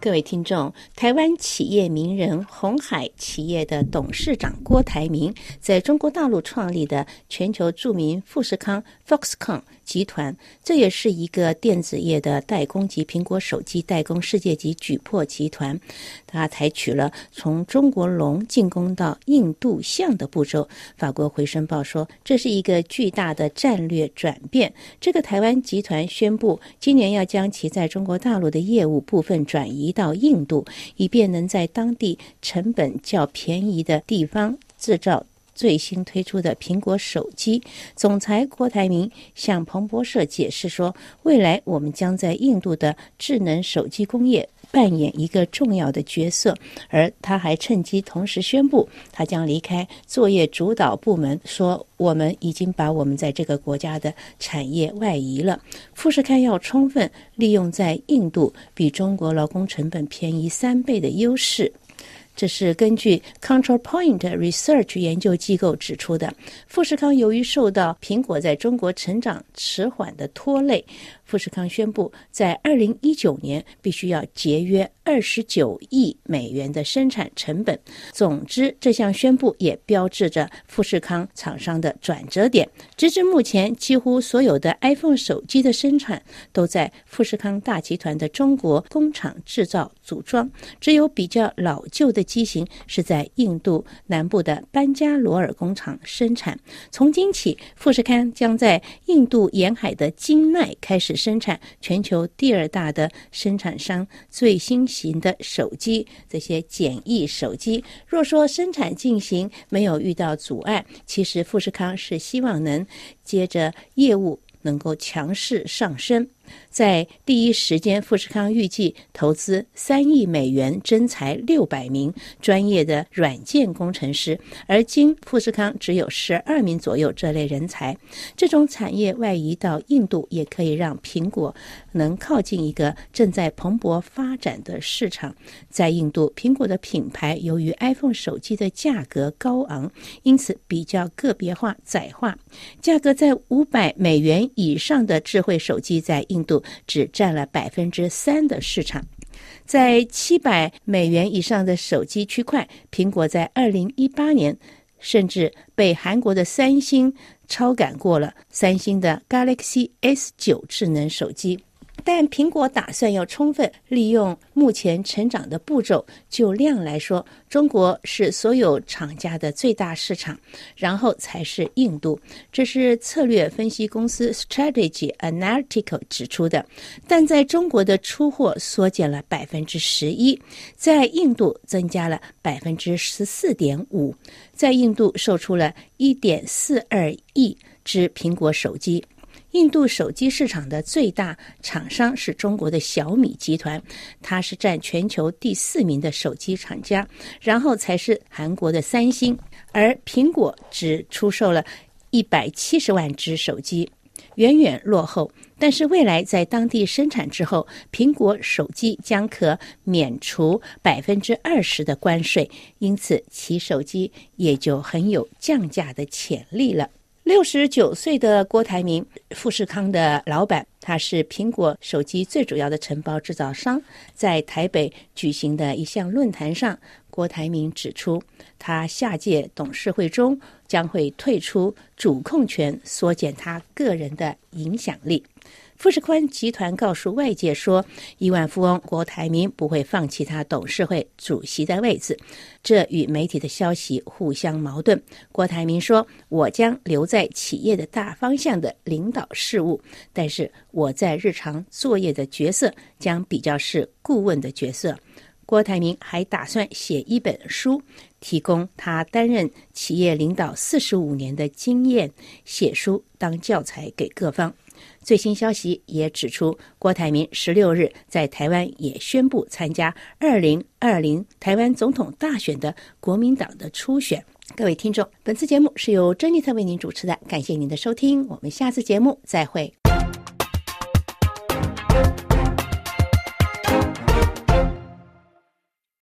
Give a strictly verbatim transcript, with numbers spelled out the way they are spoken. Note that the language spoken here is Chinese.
各位听众，台湾企业名人鸿海企业的董事长郭台铭在中国大陆创立的全球著名富士康 Foxconn 集团，这也是一个电子业的代工及苹果手机代工世界级巨擘集团。他采取了从中国龙进攻到印度象的步骤。法国回声报说，这是一个巨大的战略转变。这个台湾集团宣布，今年要将其在中国大陆的业务部分转移到印度，以便能在当地成本较便宜的地方制造最新推出的苹果手机。总裁郭台铭向彭博社解释说，未来我们将在印度的智能手机工业扮演一个重要的角色，而他还趁机同时宣布，他将离开作业主导部门，说我们已经把我们在这个国家的产业外移了。富士康要充分利用在印度比中国劳工成本便宜三倍的优势。这是根据 ControlPoint Research 研究机构指出的。富士康由于受到苹果在中国成长迟缓的拖累，富士康宣布在二零一九年必须要节约二十九亿美元的生产成本。总之，这项宣布也标志着富士康厂商的转折点。直至目前，几乎所有的 iPhone 手机的生产都在富士康大集团的中国工厂制造组装，只有比较老旧的机型是在印度南部的班加罗尔工厂生产。从今起，富士康将在印度沿海的金奈开始生产全球第二大的生产商最新型的手机，这些简易手机。若说生产进行没有遇到阻碍，其实富士康是希望能接着业务能够强势上升。在第一时间，富士康预计投资三亿美元，征才六百名专业的软件工程师，而今富士康只有十二名左右这类人才。这种产业外移到印度，也可以让苹果能靠近一个正在蓬勃发展的市场。在印度，苹果的品牌由于 iPhone 手机的价格高昂，因此比较个别化窄化，价格在五百美元以上的智慧手机在印度只占了百分之三的市场。在七百美元以上的手机区块，苹果在二零一八年甚至被韩国的三星超赶过了。三星的 Galaxy S 九 智能手机，但苹果打算要充分利用目前成长的步骤。就量来说，中国是所有厂家的最大市场，然后才是印度。这是策略分析公司 Strategy Analytical 指出的。但在中国的出货缩减了百分之十一，在印度增加了百分之十四点五，在印度售出了一点四二亿只苹果手机。印度手机市场的最大厂商是中国的小米集团，它是占全球第四名的手机厂家，然后才是韩国的三星，而苹果只出售了一百七十万只手机，远远落后。但是未来在当地生产之后，苹果手机将可免除百分之二十的关税，因此其手机也就很有降价的潜力了。六十九岁的郭台铭，富士康的老板，他是苹果手机最主要的承包制造商。在台北举行的一项论坛上，郭台铭指出，他下届董事会中将会退出主控权，缩减他个人的影响力。富士康集团告诉外界说，亿万富翁郭台铭不会放弃他董事会主席的位置，这与媒体的消息互相矛盾。郭台铭说，我将留在企业的大方向的领导事务，但是我在日常作业的角色将比较是顾问的角色。郭台铭还打算写一本书，提供他担任企业领导四十五年的经验，写书当教材给各方。最新消息也指出，郭台铭十六日在台湾也宣布参加二零二零台湾总统大选的国民党的初选。各位听众，本次节目是由珍妮特为您主持的，感谢您的收听，我们下次节目再会。